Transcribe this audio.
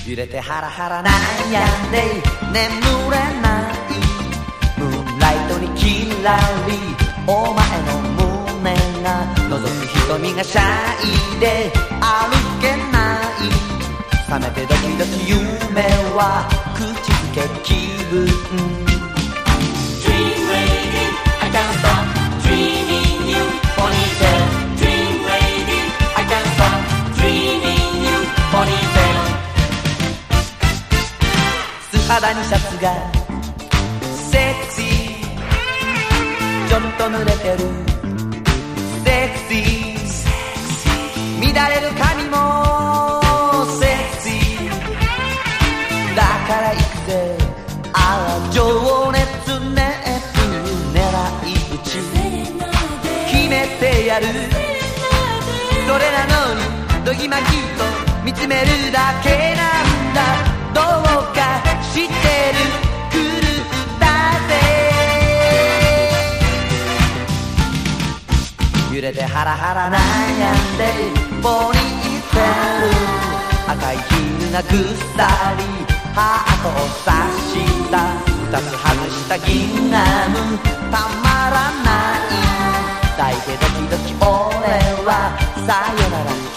揺れてハラハラ悩んで眠れないムーンライトにキラリお前の胸が覗く瞳がシャイで歩けない覚めてドキドキ夢は口づけ気分 Dream lady, I can't stop dreaming you Ponytail Dream lady, I can't stop dreaming you Ponytail 素肌にシャツがセクシーちょっと濡れてるセクシー乱れる髪もセクシーだから行くぜああ情熱熱狙い撃ち決めてやるそれなのにどぎまぎと見つめるだけなんだどうか知ってるグループだぜ揺れてハラハラ悩んでポニーテール赤いヒールがぐっさりハートを刺した二つ外した銀ガムたまらない抱いてドキドキ俺はさよなら